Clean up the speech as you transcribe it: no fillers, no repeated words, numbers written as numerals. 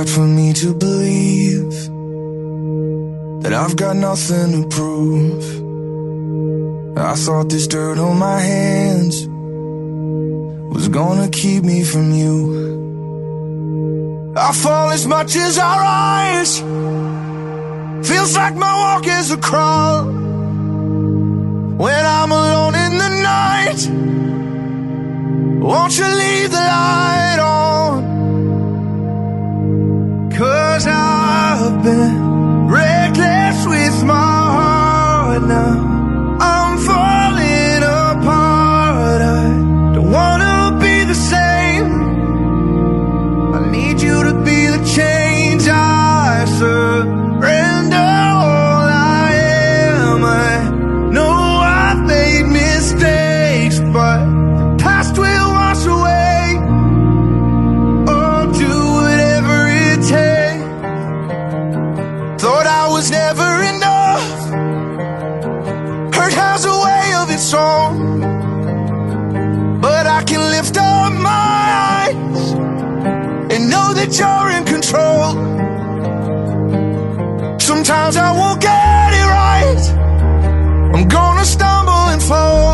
hard for me to believe that I've got nothing to prove. I thought this dirt on my hands was gonna keep me from you. I fall as much as I rise. Feels like my walk is a crawl. When I'm alone in the night, won't you leave the light on? 'Cause I've been reckless with my heart now. I'm falling apart. I don't wanna be the same. I need you to be the change I surrender all I am. I know I've made mistakes, but the past will wash away. I'll do whatever it takes. Thought I was never enough. Hurt has a way of its own. But I can lift up my eyes and know that you're in control. Sometimes I won't get it right. I'm gonna stumble and fall.